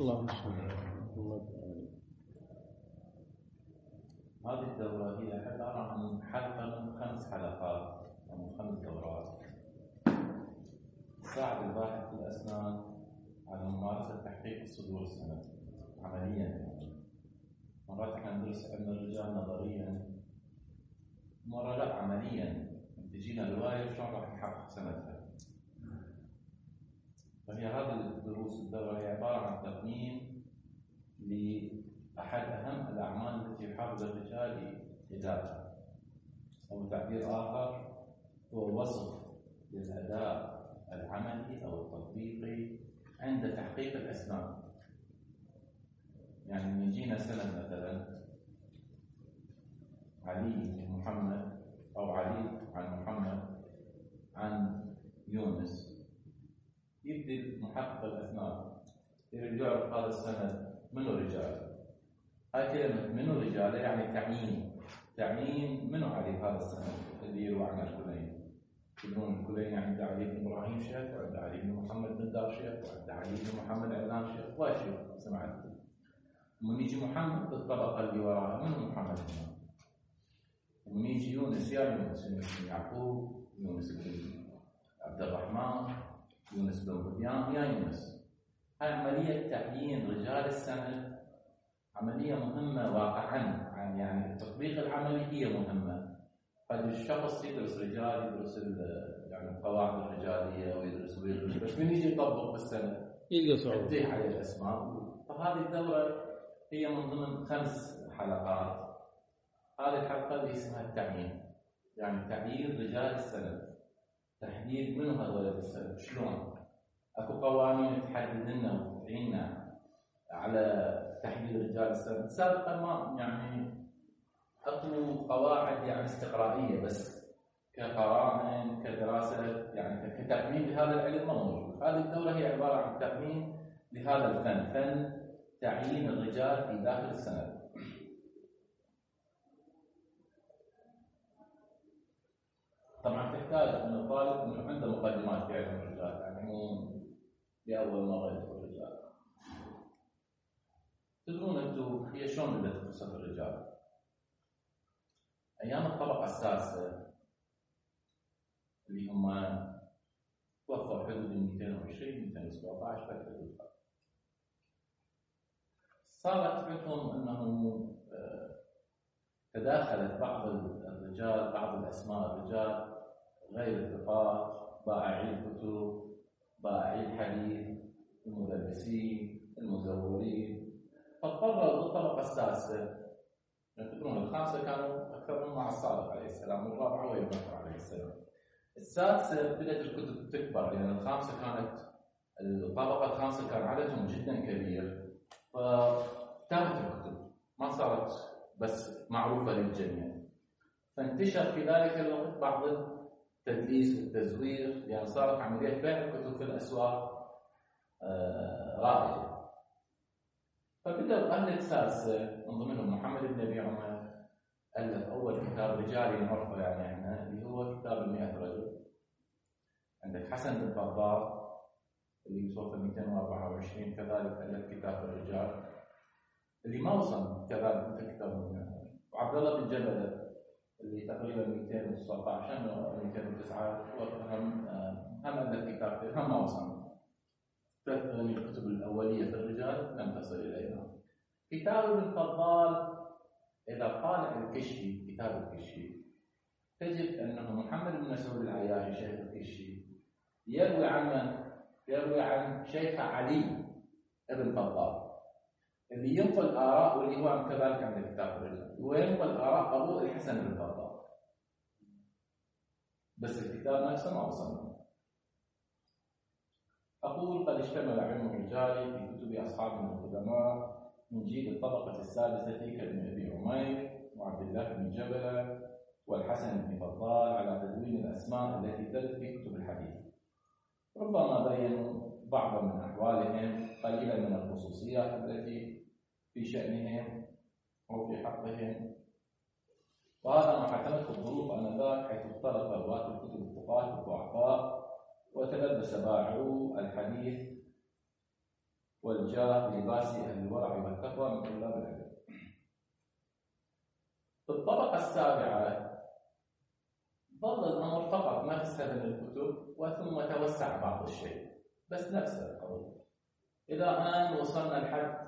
الله. هذه الدورة هي عبارة عن حلقة من 5 حلقات أو من 5 دورات تساعد الباحث في الأسنان على ممارسة تحقيق الصدور السند عمليا. مرات احنا ندرس علم الرجال نظريا، مرة لا عمليا، تجينا رواية شلون راح نحقق سندها. فهي هذه الدروس الدورة هي عبارة عن تقييم لأحد أهم الأعمال التي يحافظ الرجال إدارتها، أو تعبير آخر هو وصف للأداء العملي أو التطبيقي عند تحقيق الأسنان. يعني من يجينا سند مثلا علي بن محمد أو علي عن محمد عن يونس، يبدي محقق الأسنان يريد يعرف هذا السند منو رجال. هاي كلمة منو رجال يعني تعيين منو علي هذا السند اللي يروى عن الكلين. يقولون الكلين عند علي بن إبراهيم شيخ، وعند علي بن محمد بن دار شيخ، وعند علي بن محمد علان شيخ، وايد شيخ سمعت. من يجي محمد بالطبقة اللي وراها منو محمد هنا؟ ومن يجي يونس يا يونس بن يعقوب، يونس بن عبد الرحمن، يونس بن بديان يا يونس. هاي عملية تعيين رجال السند عملية مهمة واقعاً، يعني التطبيق العملي هي مهمة. قد الشخص يدرس رجال، يدرس يعني القواعد الرجالية ويدرس، بس من يجي يطبق بالسند يلقى صعوبة، يديه عليه الأسماء. فهذه الدورة هي من ضمن 5 حلقات. هذه الحلقة اللي اسمها التعيين، يعني تعيين رجال السند، تحديد منو هذول السند، شلون اكو قوانين تحدد لنا وتعيننا على تحديد رجال السند. سابقا ما يعني اكو قواعد يعني استقرائيه، بس كقرائن كدراسه يعني كتقييم لهذا العلم ما موجود. هذه الدوره هي عباره عن تقييم لهذا الفن، فن تعيين الرجال في داخل السند. طبعا تحتاج ان الطالب انه عنده مقدمات في علم الرجال، يعني مو لاول مره يدخل الرجال. تدرون انتم هي شلون بدات قصه الرجال؟ ايام الطبقه السادسه اللي هم توفوا حدود 220 217 فتره، صارت عندهم انهم تداخلت بعض الرجال، بعض الاسماء الرجال غير الثقات، بائعي الكتب، بائعي الحديث، المدرسين، المزورين. فاضطروا بالطبقه السادسه، تذكرون ال5 كانوا اكثرهم مع الصادق عليه السلام، والرابعه وابن بكر عليه السلام. السادسه بدات الكتب تكبر، لان ال5 كانت الطبقه ال5 كان عددهم جدا كبير، فتاهت الكتب ما صارت بس معروفه للجميع. فانتشر في ذلك الوقت بعض التدليس والتزوير، لان صارت عمليه بيع الكتب في الاسواق رائجه. فبدأوا أهل السادسة من ضمنهم محمد بن أبي عمر ألف أول كتاب رجالي نعرفه يعني احنا، اللي هو كتاب 100 رجل. عندك حسن بن فضال اللي توفى 224 كذلك ألف كتاب الرجال اللي ما وصل كذلك مثل كتاب 100 رجل. وعبد الله بن جبلة اللي تقريبا 219 أو 209 هم ألف كتاب، هم ما وصل. من الكتب الأولية في الرجال لم تصل إلينا. كتاب ابن فضال إذا طالع الكشي، كتاب الكشي، تجد أنه محمد بن مسعود العياشي شيخ الكشي يروي عن شيخ علي ابن فضال، اللي ينقل آراء، واللي هو كذلك عند كتاب الرجال، وينقل آراء أبو الحسن بن فضال، بس الكتاب نفسه ما وصلنا. أقول قد اشتمل علم الرجال في كتب أصحابنا القدماء من جيل الطبقة السادسة كابن أبي عمير وعبد الله بن جبلة والحسن بن فضال على تدوين الأسماء التي ترد في كتب الحديث. ربما بينوا بعضا من أحوالهم، قليلا من الخصوصيات التي في شأنهم أو في حقهم، وهذا ما حكمته الظروف آنذاك، حيث اختلط رواة الكتب الثقات الضعفاء، وتلبس باعو الحديث والجاه لباس أهل الورع والتقوى من طلاب العلم. في الطبقة السابعة ظل الأمر فقط نفس هذه الكتب وثم توسع بعض الشيء، بس نفس القضية. إلى أن وصلنا لحد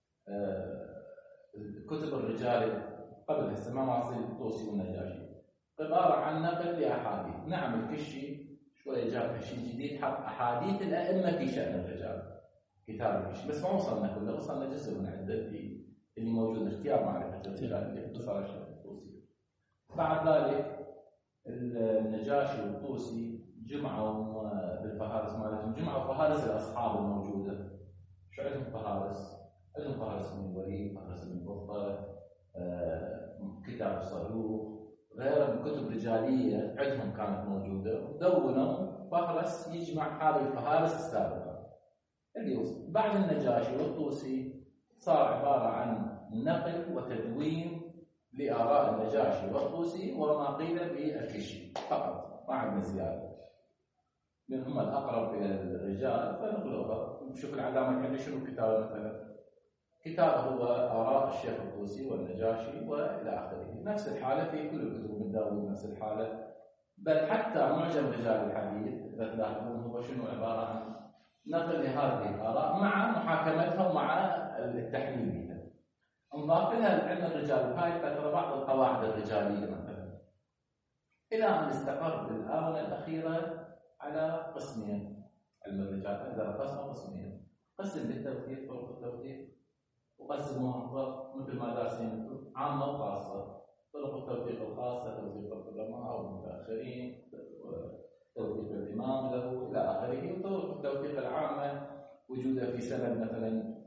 كتب الرجال قبل هسه ما واصل الطوسي والنجاشي، عبارة عن نقل لأحاديث. نعم الكشي شوية جاب شيء جديد، حط أحاديث الأئمة في شأن الرجال، كتاب الكشي، بس ما وصلنا كله، وصلنا جزء من عدة اللي موجود اختيار معرفة الرجال اللي اختصر الشيخ الطوسي. بعد ذلك النجاشي والطوسي جمعوا بالفهارس مالتهم، جمعوا فهارس الأصحاب الموجودة. شو عندهم فهارس؟ عندهم فهارس من الوليد، فهارس من البطة، كتاب الصاروخ، غيرها من كتب رجالية عندهم كانت موجودة، ودونوا فهرس يجمع هذه الفهارس السابقة. اللي بعد النجاشي والطوسي صار عبارة عن نقل وتدوين لآراء النجاشي والطوسي وما قيل بالكشي فقط، ما عندنا زيادة. من هم الأقرب إلى الرجال فنقلوها. نشوف العلامة الحلي شنو كتابه مثلا؟ كتابه هو آراء الشيخ الطوسي والنجاشي وإلى آخره. نفس الحالة في كل الكتب من داوود، نفس الحالة. بل حتى معجم رجال الحديث إذا تلاحظون هو شنو؟ عبارة عن نقل لهذه الآراء مع محاكمتها ومع التحليل بها. انضاف لها علم الرجال بهاي الفترة بعض القواعد الرجالية مثلا، إلى أن استقر بالآونة الأخيرة على قسمين. علم الرجال أقدر قسمين: قسم للتوثيق، طرق التوثيق، وقسم محقق مثل ما دارسين عامة وخاصة. طرق التوثيق الخاصة توثيق القدماء أو المتأخرين، توثيق الإمام له إلى آخره. وطرق التوثيق العامة وجودها في سند مثلا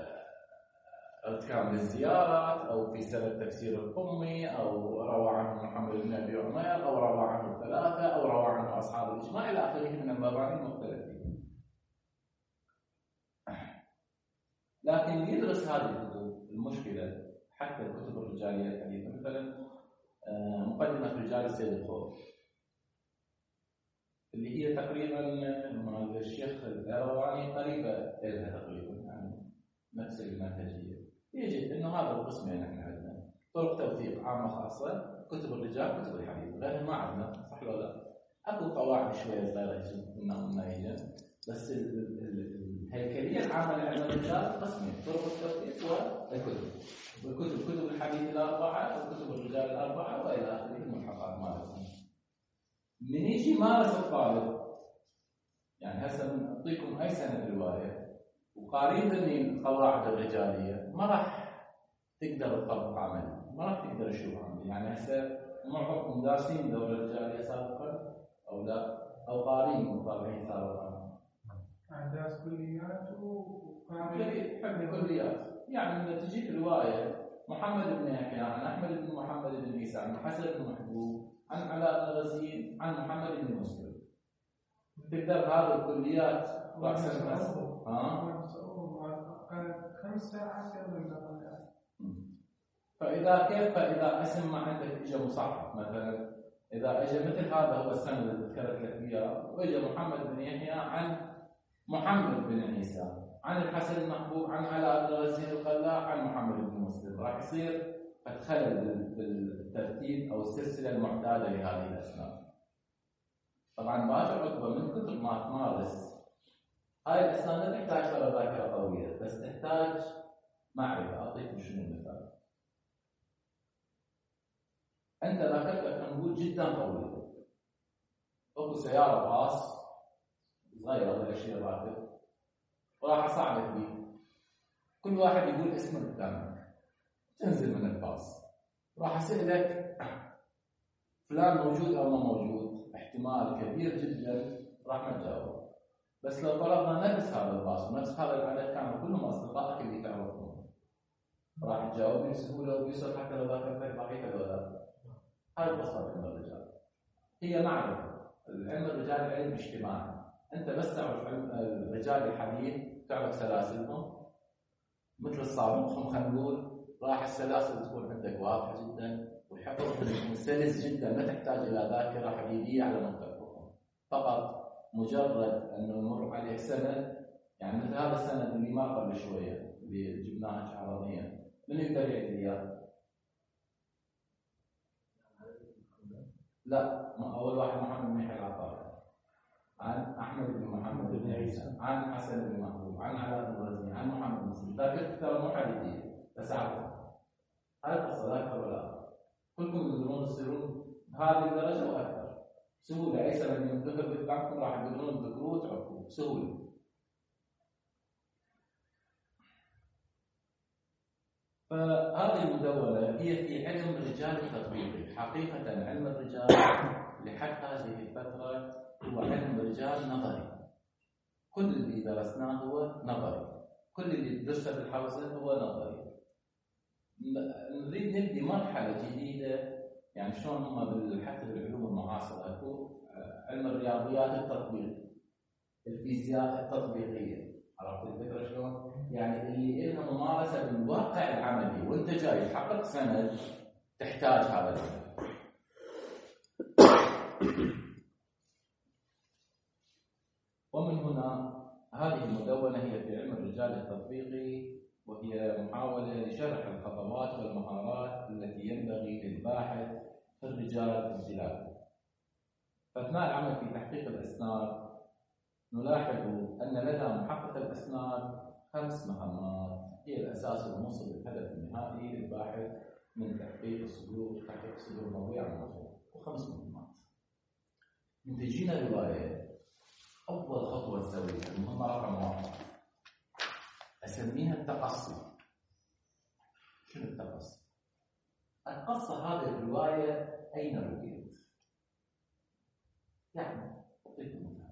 كامل الزيارات، أو في سند تفسير القمي، أو روى عنه محمد بن أبي عمير، أو روى عنه الثلاثة، أو روى عنه أصحاب الإجماع إلى آخره من المباني المختلفة. لكن يدرس هذه الكتب المشكلة حتى الكتب الرجالية الحديثة، مثلا مقدمة رجال السيد الخوف اللي هي تقريبا مع الشيخ الأرواني قريبة لها تقريبا، يعني نفس المنهجية. يجد انه هذا القسمين احنا عندنا طرق توثيق عامة خاصة، كتب الرجال، كتب الحديث، غيرها ما عندنا، صح ولا لا؟ اكو قواعد شوية صغيرة كنا يجن، بس الهيكلية العامة لعلم الرجال قسمين: طرق التوثيق والكتب. والكتب كتب الحديث الأربعة وكتب الرجال الأربعة وإلى آخره الملحقات مالتهم. من يجي يمارس الطالب، يعني هسه نعطيكم أي سنة رواية وقارين ضمن القواعد الرجالية، ما راح تقدر تطبق عملي، ما راح تقدر تشوف عملي. يعني هسه معظمكم دارسين دورة رجالية سابقا أو لا، أو قارين مطالعين سابقا. أحداث كليات وقارين حق كليات. يعني لما تجيك رواية محمد بن يحيى عن أحمد بن محمد بن عيسى عن حسن بن محبوب عن علاء بن غزين عن محمد بن مسلم، تقدر هذه الكليات رأسا بس. كانت 5 ساعات يلا. فإذا اسم ما عندك إجا مصحح مثلا، إذا إجا مثل هذا هو السند اللي ذكرت لك إياه، وإجا محمد بن يحيى عن محمد بن عيسى عن الحسن المحبوب عن علاء بن غزين القلاع عن محمد بن مسلم، راح يصير خلل بالترتيب أو السلسلة المعتادة لهذه الأسماء. طبعا باقي عقبة من كثر ما تمارس هاي الأسماء لا تحتاج ترى ذاكرة قوية، بس تحتاج معرفة. أعطيكم شنو المثال. أنت ذاكرتك نقول جدا طويلة، أخذ سيارة باص صغيرة ولا شيء راكب وراح أصعدك بيه، كل واحد يقول اسمه قدامك، تنزل من الباص راح أسألك فلان موجود أو ما موجود، احتمال كبير جدا راح ما تجاوب. بس لو فرضنا نفس هذا الباص ونفس هذا العدد كانوا كلهم أصدقائك اللي تعرفهم، راح تجاوب بسهولة وبيسر حتى لو ذاكرتك ضعيفة ولا لا. هاي القصة علم الرجال، هي معرفة. علم الرجال علم اجتماعي. أنت بس تعرف علم الرجال الحديث، تعرف سلاسلهم مثل الصاروخ، خلينا نقول راح السلاسل تكون عندك واضحة جدا، والحفظ يكون سلس جدا، ما تحتاج إلى ذاكرة حديدية على منطقتهم. فقط مجرد أنه يمر عليك سند يعني مثل هذا السند اللي ما قبل شويه اللي جبناها شعرانيه، من يقدر يعيد اياه؟ لا، اول واحد محمد بن يحيى العطار، عن احمد بن محمد بن عيسى، عن حسن بن محبوب، عن علاء بن رزين، عن محمد بن مسلم. ذاك ترى مو حديثيه بس اعرفها. هاي القصه لا اكثر ولا اقل. كلكم تقدرون تصيرون بهذه الدرجه واكثر بسهوله. اي سنه من الذكر بتاعكم راح تقدرون تذكروه وتعرفوه بسهوله. فهذه المدونة هي في علم الرجال التطبيقي. حقيقة علم الرجال لحد هذه الفترة هو علم الرجال نظري. كل اللي درسناه هو نظري، كل اللي درسه بالحوزة هو نظري. نريد نبدي مرحلة جديدة، يعني شلون هم حتى بالعلوم المعاصرة اكو علم الرياضيات التطبيقي، الفيزياء التطبيقية. عرفت الفكرة شلون؟ يعني اللي لها ممارسة بالواقع العملي، وانت جاي تحقق سند تحتاج هذا العلم. ومن هنا هذه المدونة هي في علم الرجال التطبيقي، وهي محاولة لشرح الخطوات والمهارات التي ينبغي للباحث في الرجال الجلال. فأثناء العمل في تحقيق الأسناد نلاحظ أن لدى محقق الأسناد 5 مهمات هي الأساس الموصل للهدف النهائي للباحث من تحقيق الصدور الموضوع عن الموضوع، و5 مهمات. من تجينا رواية، أول خطوة نسويها المهمة رقم 1 أسميها التقصي. شنو التقصي؟ القصة هذه الرواية أين رويت؟ يعني أعطيكم مثال.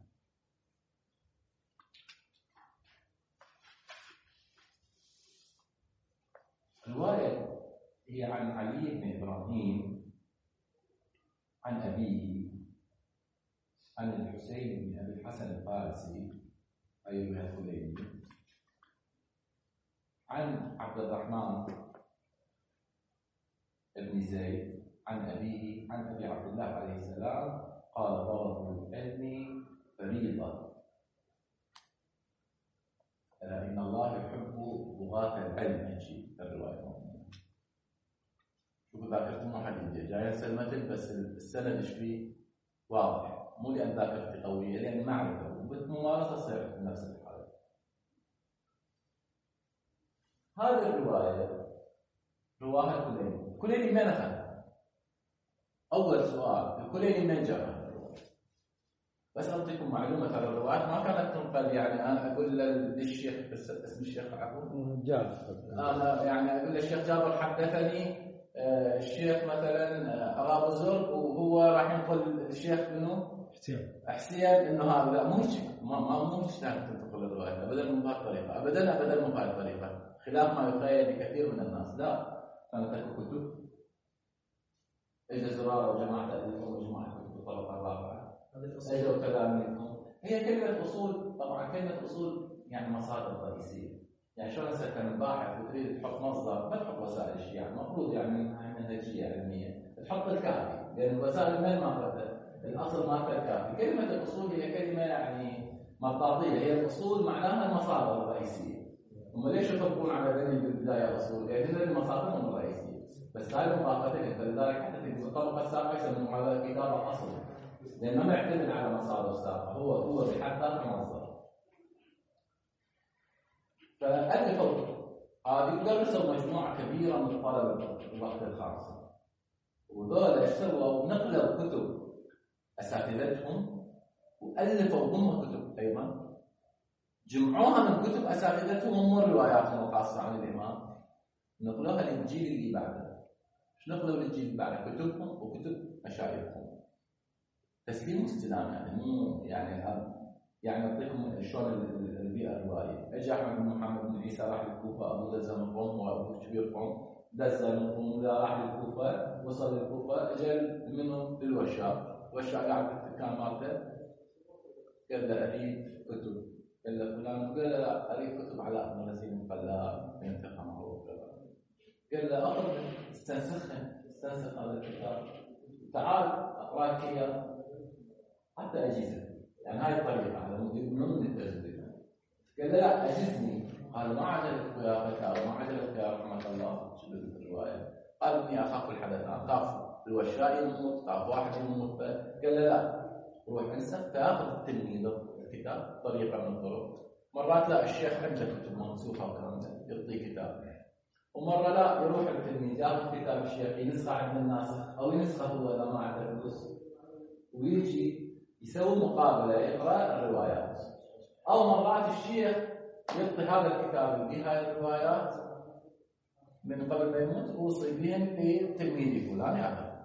الرواية هي عن علي بن إبراهيم عن أبيه عن الحسين بن أبي الحسن الفارسي أيها الكليني عن عبد الرحمن بن زيد عن أبيه عن أبي عبد الله عليه السلام قال: طلب العلم فريضة، إن الله يحب بغاة العلم. هيجي الرواية. شوفوا ذاكرتي مو حديدية، جاية سلمتك بس السند ايش فيه واضح، مو لأن ذاكرتي قوية، لأن معرفة وبالممارسة تصير نفس الحالة. هذه الرواية رواها الكليني. الكليني من أخذها؟ أول سؤال، الكليني من جابها؟ بس أعطيكم معلومة، ترى الروايات ما كانت تنقل يعني أنا أقول للشيخ، بس اسم الشيخ عفوا جابر، أنا يعني أقول للشيخ جابر حدثني الشيخ مثلا أبو زرق، وهو راح ينقل الشيخ منه حسين إنه هذا. لا، مو هيك، مو هيك تنقل الروايات أبدا مو بهالطريقة، أبدا مو بهالطريقة، خلاف ما يخيل لكثير من الناس. لا، كانت اكو كتب، إجا زرارة وجماعة ألفوا مجموعة كتب الطبقة الرابعة، اجوا تلاميذهم. هي كلمة أصول، طبعا كلمة أصول يعني مصادر رئيسية. يعني شلون هسه كان باحث وتريد تحط مصدر، ما تحط وسائل الشيعة، المفروض يعني منهجية علمية تحط الكافي، لأن الوسائل ما ماخذتها، الأصل ماخذ الكافي. كلمة الأصول هي كلمة يعني مطاطية، هي الأصول معناها المصادر الرئيسية. هم ليش يطبقون على ذني بالبداية الأصول؟ لأن هذه مصادرهم الرئيسية، بس هاي مطاقتين، فلذلك حتى في الطبقة السابقة يسمون هذا كتاب الأصل، لأنه ما يعتمد على مصادر سابقة، هو بحد ذاته مصدر. فألفوا هذه درسوا مجموعة كبيرة من الطلبة في الوقت الخاصة، وذولا سووا نقلوا كتب أساتذتهم وألفوا هم كتب أيضا، جمعوها من كتب أساتذتهم ومن رواياتهم الخاصة عن الإمام، نقلوها للجيل اللي بعده. شو نقلوا للجيل اللي بعده؟ كتبهم وكتب مشايخهم، تسليم واستلام. يعني مو يعني اعطيكم شلون البيئه الروايه. اجى احمد بن محمد بن عيسى راح للكوفه، ابو دزه من روم، وابو كبير روم، دزه من روم راح للكوفه، وصل للكوفه، اجى منهم للوشاق، الوشاق قاعد في الدكان مالته، قال له اريد كتب، قال له فلان، قال له لا اريد كتب علاء بن رزين القلاب من فقه معروف، قال له اخذ استنسخ هذا الكتاب، تعال اقرا لك اياه حتى اجيزه. يعني هاي الطريقه على مود من التجربه. قال له لا أجزني. قال ما عجبك يا فتى وما عجبك يا رحمة الله شو الرواية؟ قال إني أخاف الحدث، أخاف الوشاء يموت، أخاف واحد يموت. قال له لا، روح انسى تاخذ التلميذ الكتاب طريقة من الطرق. مرات لا، الشيخ عنده كتب منسوخة وكلام يعطيه كتاب، ومرة لا، يروح التلميذ ياخذ كتاب الشيخ ينسخه عند الناسخ أو ينسخه هو إذا ما عنده فلوس، ويجي يسوي مقابلة يقرأ الروايات. أو مرات الشيخ يعطي هذا الكتاب يدي هاي الروايات من قبل ما يموت ويوصي بهم لتلميذي فلان ياخذ.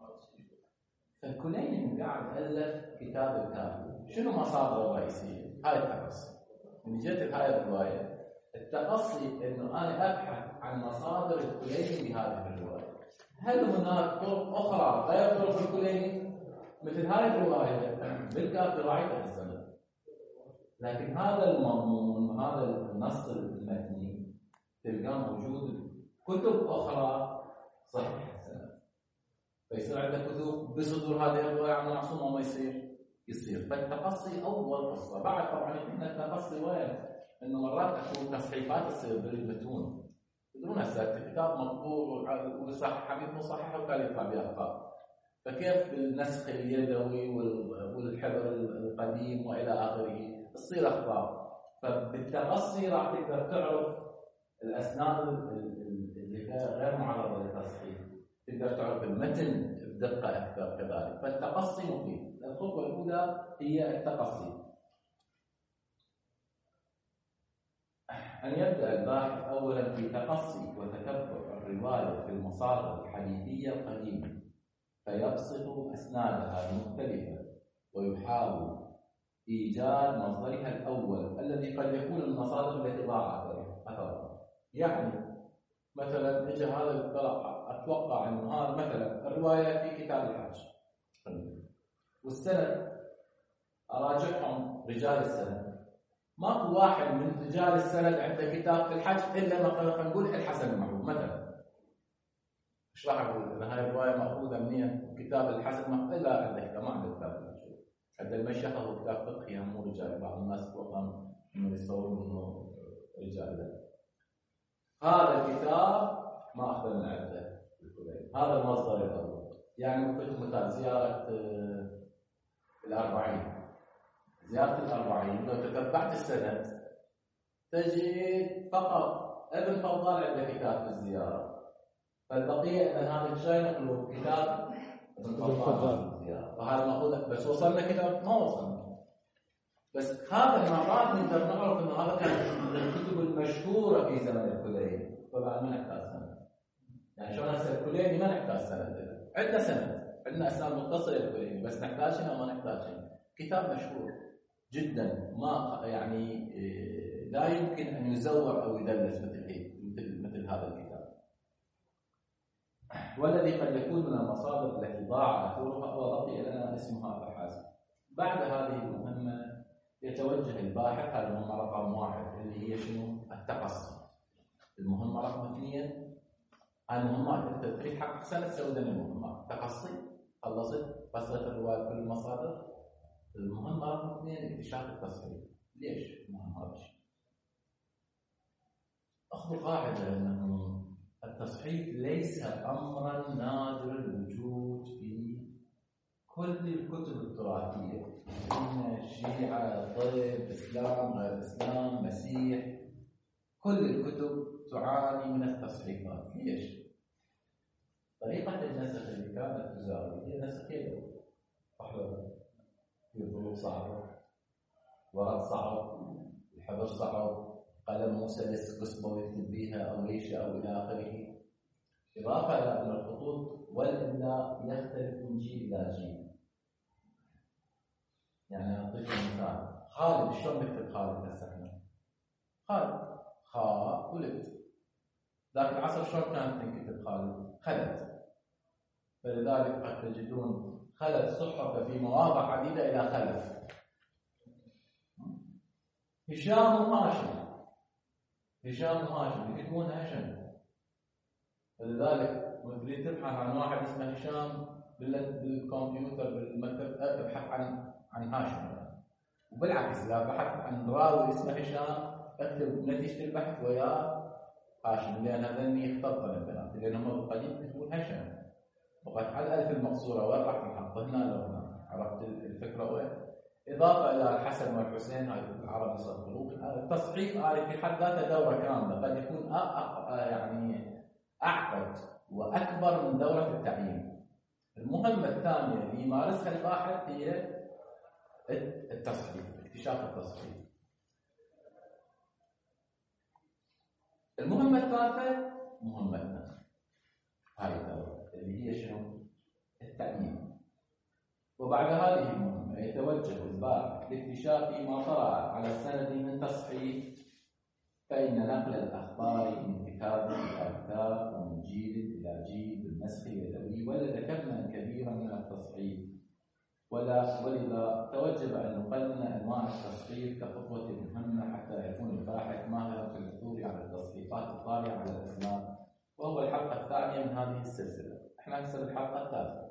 فالكليني قاعد ألف كتاب الكافي. شنو مصادره الرئيسية؟ هاي التقصي. من جهة هاي الرواية التقصي إنه أنا أبحث عن مصادر الكليني بهذه الرواية. هل هناك طرق أخرى غير طرق الكليني؟ مثل هاي الرواية بالكافي راعية السند، لكن هذا المضمون هذا النص المتني تلقاه موجود كتب أخرى صحيح السند. فيصير عندك كتب بصدور هذه الرواية عن معصوم وما يصير. فالتقصي أول قصة. بعد طبعا احنا التقصي وين؟ إنه مرات تكون تصحيفات تصير بالمتون. تدرون هسه الكتاب مطبوع وصح حبيب مصحح وكان يطلع بأخطاء. فكيف بالنسخ اليدوي والحبر القديم وإلى آخره تصير أخطاء. فبالتقصي راح تقدر تعرف الأسناد اللي غير معرضة للتصحيح، تقدر تعرف المتن بدقة أكثر كذلك. فالتقصي مفيد. الخطوة الأولى هي التقصي. أن يبدأ الباحث أولا في تقصي وتتبع الرواية في المصادر الحديثية القديمة، فيبسط أسنادها المختلفة ويحاول إيجاد مصدرها الأول الذي قد يكون المصادر التي ضاع أثرها. يعني مثلا إجا هذا الطلق، أتوقع أنه هذا مثلا الرواية في كتاب الحج والسند أراجعهم رجال السند، ماكو واحد من رجال السند عنده كتاب في الحج إلا ما نقول الحسن المعروف مثلا. ايش راح اقول؟ اذا هاي الروايه ماخوذه منين؟ كتاب الحسن ما الا عنده كتاب، ما عنده كتاب. عند المشيخه هو كتاب فقهي مو رجال، بعض الناس توهم انه يصورون انه رجال. هذا الكتاب ما اخذ من عنده، هذا المصدر الاول. يعني كنت مثال زياره زياره الأربعين لو تتبعت السند تجد فقط ابن فضال عنده كتاب في الزياره، فالبقيه ان هذا الشيء نقله كتاب ابن فضال الزياره، وهذا ماخوذ. بس وصلنا كتاب ما وصلنا. بس هذا المرات نقدر نعرف انه هذا كان من الكتب المشهوره في زمن الكليني. طبعا ما نحتاج سند. يعني شلون هسه الكليني ما نحتاج سند، عندنا سند، عندنا اسناد متصله للكليني، بس نحتاجها ما نحتاجها. كتاب مشهور جدا، ما يعني لا يمكن ان يزور او يدلس مثل هذا الكتاب، والذي قد يكون من المصادر التي ضاع اثرها وبقي لنا اسمها فحسب. بعد هذه المهمه يتوجه الباحث على المهمه رقم 1 اللي هي شنو؟ التقصي. المهمه رقم 2 المهمات انت تريد حق سنه تسوي ذني المهمات. تقصي خلصت قصه الروايه كل المصادر. المهمه رقم 2 اكتشاف التصحيح. ليش مهم هذا الشيء؟ اخذوا قاعده انه التصحيح ليس امرا نادر الوجود في كل الكتب التراثيه، ان الشيعه، طب، اسلام، غير اسلام، مسيح، كل الكتب تعاني من التصحيحات. ليش؟ طريقه النسخ اللي كانت تزال هي نسخ يدوي، احلى في ظروف صعبه، ورق صعب، الحبر صعب، قلم مو سلس قصبه ويكتب بها او ريشه او الى اخره. اضافه الى ان الخطوط والاملاء يختلف من جيل الى جيل. يعني اعطيك مثال، خالد شلون نكتب خالد هسه؟ خالد خاء ولد. ذاك العصر شلون كانت تنكتب خالد؟ خلد. فلذلك قد تجدون خلد صحف في مواضع عديده الى خلف. هشام وهاشم، هشام وهاشم يكتبون هشم. فلذلك تريد تبحث عن واحد اسمه هشام بالكمبيوتر بالمكتب ابحث عن هاشم. وبالعكس إذا بحثت عن راوي اسمه هشام اكتب نتيجة البحث ويا هاشم، لأن هذني يختلطن البنات لأنهم بالقديم يكتبون هشام، وقد على الألف المقصورة وين راح نحط هنا لو هنا. عرفت الفكرة وين؟ إضافة إلى الحسن والحسين هاي العرب يصدقون. التصحيف هذه في حد ذاتها دورة كاملة، قد يكون يعني أعقد وأكبر من دورة التعيين. المهمة الثانية اللي يمارسها الباحث هي التصحيف، اكتشاف التصحيف. المهمة الثالثة مهمتنا هاي الدورة اللي هي شنو؟ التعيين. وبعد هذه المهمة يتوجه الباحث لاكتشاف ما طرأ على السند من تصحيح، فإن نقل الأخبار من كتاب إلى كتاب ومن جيل إلى جيل بالنسخ اليدوي ولد كما كبيرا من التصحيح، ولذا توجب أن نقنن أنواع التصحيح كخطوة مهمة حتى يكون الباحث ماهرا في الحصول على التصحيحات الطارئة على الأسناد، وهو الحلقة الثانية من هذه السلسلة. احنا هسه بالحلقة الثالثة.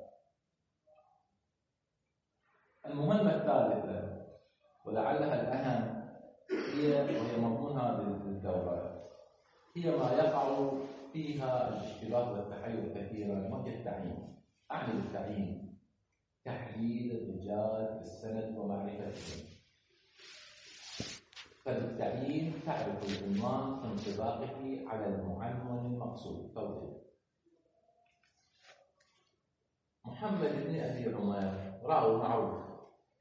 المهمة الثالثة ولعلها الأهم وهي مضمون هذه الدورة، هي ما يقع فيها الاشتباه والتحير كثيرا، وهي التعيين. أعني بالتعيين تحليل الرجال في السند ومعرفتهم. فالتعيين تعرف العنوان في انطباقه على المعنون المقصود. توضيح: محمد بن أبي عمير راوي معروف،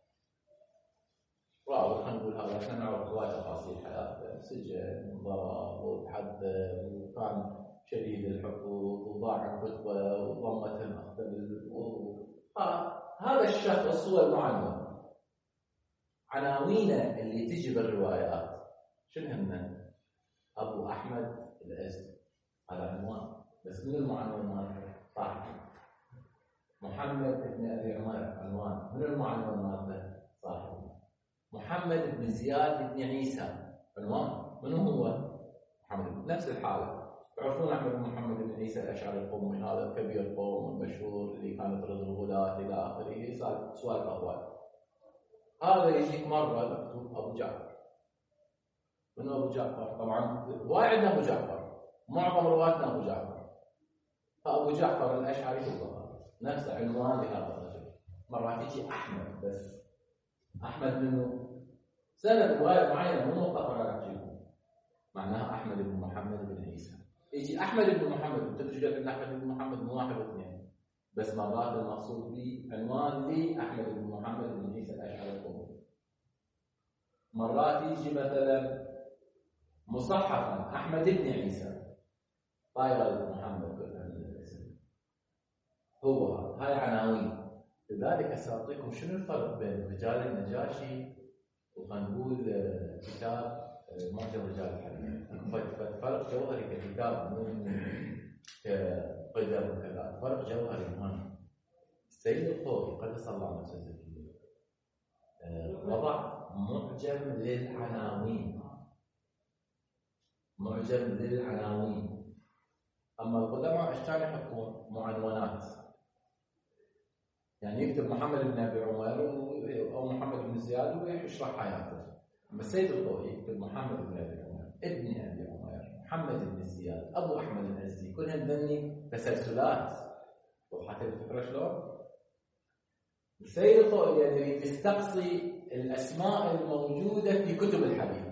راوي خلينا نقول هذا احنا نعرف هواي تفاصيل حياته، سجن ضرب وتعذب وكان شديد الحقوق وضاع الخطبه وضمته المقتل. هذا الشخص هو المعنون. عناوينه اللي تجي بالروايات شنو هن؟ ابو احمد الازدي، هذا عنوان، بس من المعنون مالته؟ صاحبه. محمد بن ابي عمير عنوان، من المعنون مالته؟ صاحبه. محمد بن زياد بن عيسى عنوان، من هو؟ محمد. نفس الحاله. تعرفون احمد بن محمد بن عيسى الاشعري القومي، هذا كبير القوم المشهور اللي كان يطرد الغلاة الى اخره، سؤال اهوال. هذا يجيك مره مكتوب ابو جعفر. من ابو جعفر؟ طبعا واحد ابو جعفر، معظم رواتنا ابو جعفر. فابو جعفر الاشعري هو نفس عنوان لهذا الرجل. مرات يجي احمد بس، احمد منه سند روايه معينه مو مطلقه على عجيبه، معناها احمد بن محمد بن عيسى. يجي احمد بن محمد، تجد ان احمد بن محمد مو واحد واثنين، بس مرات المقصود به عنوان لي احمد بن محمد بن عيسى الاشعري القومي. مرات يجي مثلا مصحفا احمد بن عيسى طاير محمد هو. هاي عناوين. لذلك سأعطيكم شنو الفرق بين رجال النجاشي وخلينا نقول كتاب معجم رجال الحديث. فرق جوهري ككتاب، مو كقدر وكذا، فرق جوهري مهم. السيد الطوفي قدس الله نفسه وضع معجم للعناوين، معجم للعناوين. اما القدماء ايش كانوا يحطون؟ معنونات. يعني يكتب محمد بن ابي عمير او محمد بن زياد ويشرح حياته. اما السيد الطوفي يكتب محمد بن ابي عمير، ابن ابي عمير، محمد بن زياد، ابو احمد الازدي، كلهم ذني تسلسلات. وضحت الفكره شلون؟ السيد الطوفي يعني يريد يستقصي الاسماء الموجوده في كتب الحديث،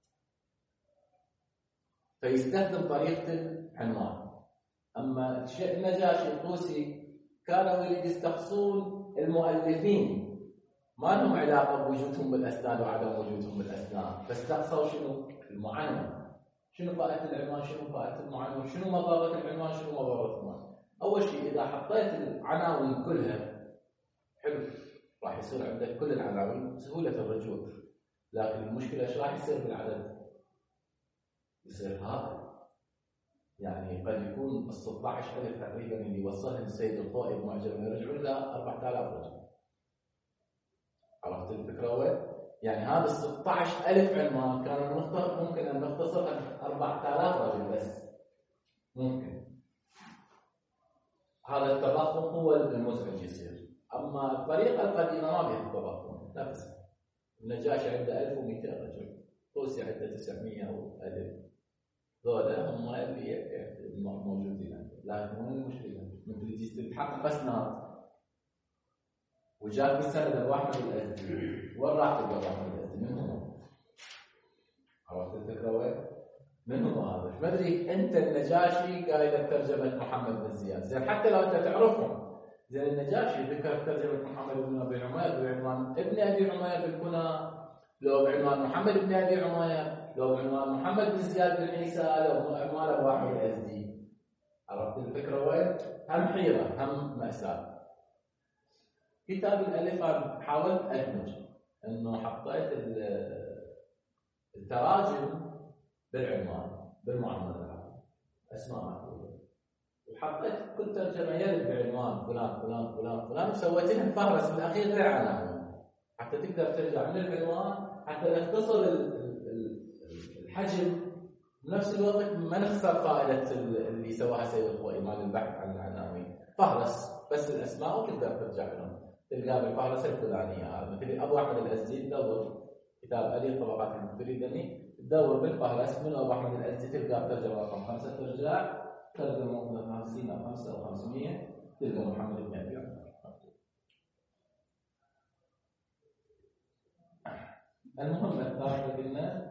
فيستخدم طريقه العنوان. اما النجاشي الطوسي كانوا يريد يستقصون المؤلفين، ما لهم علاقه بوجودهم بالاسناد وعدم وجودهم بالاسناد، فاستقصوا شنو؟ المعنون. شنو فائده العنوان؟ شنو فائده المعنون؟ شنو مضره العنوان؟ شنو مضره المعنون؟ اول شيء اذا حطيت العناوين كلها حلو، راح يصير عندك كل العناوين سهوله الرجوع. لكن المشكله ايش راح يصير بالعدد؟ يصير هذا يعني قد يكون 16,000 تقريبا اللي وصلهم السيد الطوئي بمعجم يرجعون الى 4,000 رجل. عرفت الفكره وين؟ يعني هذا 16,000 عنوان كان ممكن ان نختصر 4,000 رجل بس، ممكن. هذا التضخم هو المزعج يصير. اما الطريقه القديمه ما بها تضخم نفسها. النجاشي عنده 1200 رجل، روسيا عنده 900 أو 1000. ذولا هم اللي موجودين عنده. لكن وين المشكلة؟ من تجي تحقق أسناد وجاك بالسند أبو أحمد الأزدي، وين راح تلقى أبو أحمد الأزدي؟ من هو؟ عرفت الفكرة وين؟ من هو هذا؟ ما أدري أنت النجاشي قايل ترجمة محمد بن زياد، زين حتى لو أنت تعرفهم، زين النجاشي ذكر ترجمة محمد بن أبي عمير بعنوان ابن أبي عمير بالكنى، لو بعنوان محمد بن أبي عمير، لو بعنوان محمد بن زياد بن عيسى، لو بعنوان أبو أحمد الأزدي. عرفت الفكرة وين؟ هم حيرة، هم مأساة. كتاب الألف حاولت أدمج إنه حطيت التراجم بالعنوان بالمعاملة العامة، أسماء مكتوبة، وحطيت كل ترجمة يرد بعنوان فلان فلان فلان فلان، وسويت لها فهرس بالأخير غير عناوين حتى تقدر ترجع من العنوان حتى نختصر الحجم، بنفس الوقت ما نخسر فائدة اللي سواها سيد الخوئي مال البحث عن العناوين. فهرس بس الأسماء وتقدر ترجع لهم تلقى بالفهرس الفلانية. مثل أبو أحمد الأزدي تدور كتاب ألي طبقات المبتدئين، تدور بالفهرس من أبو أحمد الأزدي تلقى ترجمة رقم 5، ترجع ترجمة 50 أو 5 أو 500 تلقى محمد بن أبي عمير. المهمة الثالثة قلنا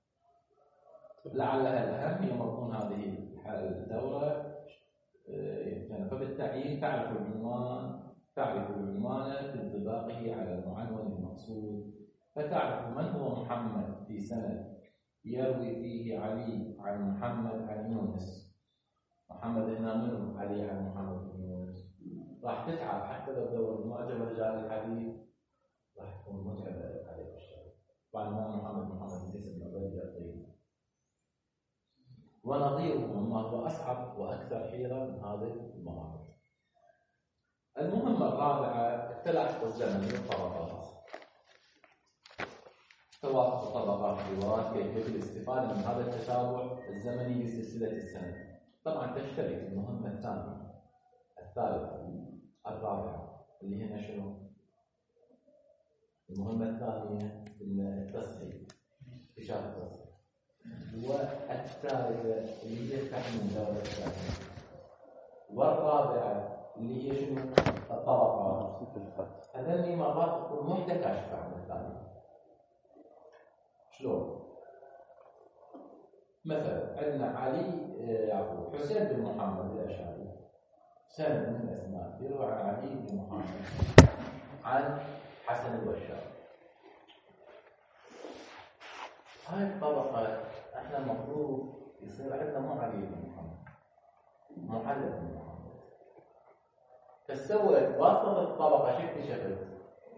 لعلها الأهم هي مضمون هذه الدورة، فبالتعيين تعرف العنوان، تعرف العنوان بانطباقه على المعنون المقصود، فتعرف من هو محمد في سند يروي فيه علي عن محمد عن يونس. محمد هنا منه علي عن محمد بن يونس. راح تتعب حتى لو تدور معجم رجال الحديث راح تكون متعبة عليك الشغل. طبعا محمد ليس من أولاد الطيب. ونظيره ما هو أصعب وأكثر حيرة من هذه المواضيع. المهمة الرابعة التلاحق الزمني والطبقات. توافق طبقات الرواة كيفية الاستفادة من هذا التتابع الزمني لسلسلة السند. طبعا تشترك المهمة الثانية الثالثة الرابعة اللي هنا شنو؟ المهمة الثانية التصحيح، اكتشاف التصحيح. والثالثة اللي هي تحميل دورة الثانية. والرابعة اللي هي شنو؟ الطبقات. هذني مرات تكون وحدة كاشفة عن الثانية. شلون؟ مثلا عندنا علي يعقوب حسين بن محمد الأشعري، سند من الأسماء يروى عن علي بن محمد عن حسن البشار. هاي الطبقة احنا المفروض يصير عندنا مو علي بن محمد، محمد بن محمد. فسويت واسطة الطبقة شو اكتشفت؟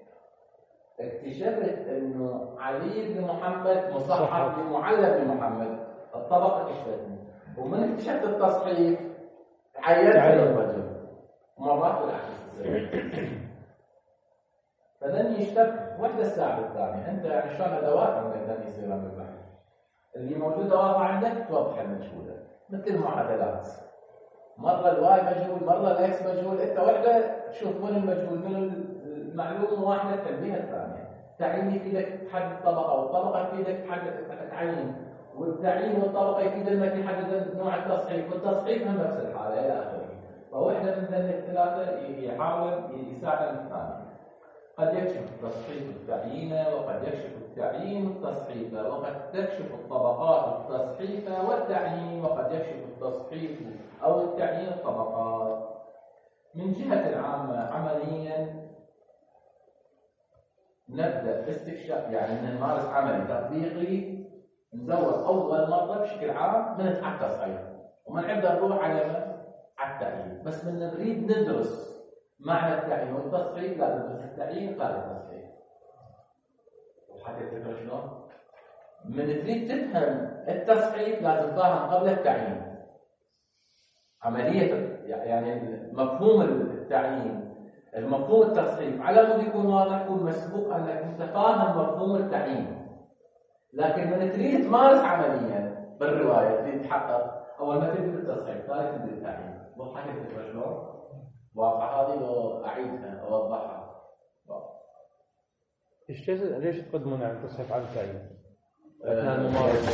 اكتشفت انه علي بن محمد مصحح بمعلى بن محمد، الطبقة كشفتني. ومن اكتشفت التصحيح عينت الرجل، مرات بالعكس تصير. فلن يشتك وحده الساعة الثانية. انت يعني شلون ادوات عندك لن يصير عند البحث اللي موجودة واضحة عندك توضح المجهولة، مثل المعادلات، مرة الواي مجهول مرة الاكس مجهول، انت وحده تشوف وين المجهول من المعلومة واحدة تنبيه الثانية. تعيين يفيدك تحدد الطبقة، والطبقة تفيدك تحدد تعيين، والتعيين والطبقة يفيد انك تحدد نوع التصحيح، والتصحيح هم نفس الحالة الى اخره. فوحدة من ذنب الثلاثة يحاول يساعد الثاني. قد يكشف التصحيح التعيين، وقد يكشف التعيين التصحيح، وقد تكشف الطبقات التصحيح والتعيين، وقد يكشف التصحيح أو التعيين الطبقات. من جهة عامة عمليا نبدأ باستكشاف، يعني نمارس عملي تطبيقي، ندور أول مرة بشكل عام من التصحيح، ومن عندنا نروح على التعيين. بس من نريد ندرس معنى التعيين والتصحيح لا ندرس التعيين قبل التصحيح. وحتى الفكرة شلون؟ من تريد تفهم التصحيح لازم تفهم قبل التعيين. عملية يعني مفهوم التعيين، المفهوم التصحيح على مود يكون واضح، يكون مسبوق انك انت فاهم مفهوم التعيين. لكن من تريد تمارس عمليا بالرواية تريد تحقق، أول ما تبدأ بالتصحيح ثاني تبدأ التعيين. وضحت الفكرة شلون؟ واضحة هذه لو أعيدها أوضحها. ليش تقدمون عن تصحيح عن تعيين؟ أثناء الممارسة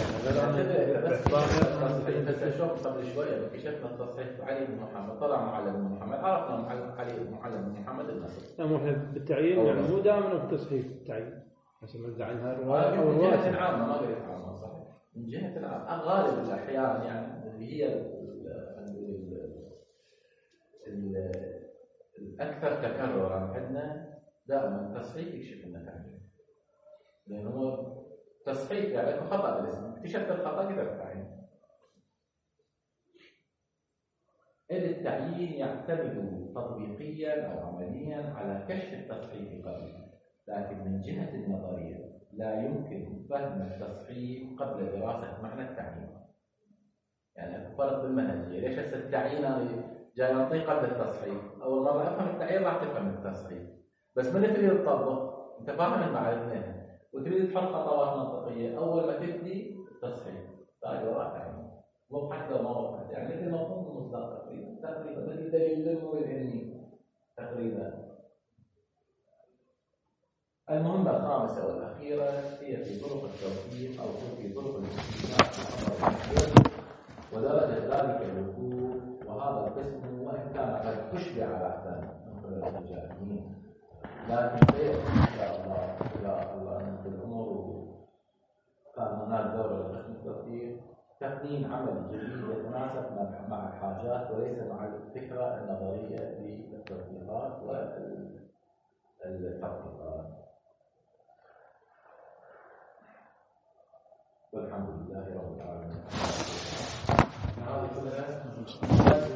بس شوف قبل شوية اكتشفنا التصحيح علي بن محمد، طلع معلم بن محمد، عرفنا علي بن معلم بن محمد النصر. لا احنا بالتعيين يعني مو دائما بالتصحيح التعيين، بس نرد عنها رواية من جهة عامة، ما قريت عامة صحيح. من جهة العامة غالب الأحيان يعني اللي هي الأكثر تكررا عندنا دائما التصحيح يكشف لنا تعيين، لأنه هو تصحيح يعني خطأ بالاسم، اكتشفت الخطأ كذا التعيين. التعيين يعتمد تطبيقيا أو عمليا على كشف التصحيح قبله، لكن من جهة النظرية لا يمكن فهم التصحيح قبل دراسة معنى التعيين. يعني فرق بالمنهجية، ليش هسه التعيين جاي نعطيه قبل التصحيح؟ أول مرة أفهم التعيين راح تفهم التصحيح، بس من تريد تطبق أنت فاهم المعلومات وتريد تحط خطوات منطقية، أول ما تبدي التصحيح باقي وراء تعيين، مو حتى لو ما وقعت يعني مثل مفهوم المصداق تقريبا مثل دليل النمو العلمي تقريبا. المهمة الخامسة والأخيرة هي في طرق التوفيق أو في طرق الاستثناء ودرجة ذلك الوقوف، وهذا القسم وإن كان قد أشبع بعثا من قبل الجاهلين، لكن سيأتي إن شاء الله من الأمور كان هناك دورة لقسم التوفيق تقديم عمل جديد يتناسب مع الحاجات وليس مع الفكرة النظرية للتطبيقات والتطبيقات. والحمد لله رب العالمين.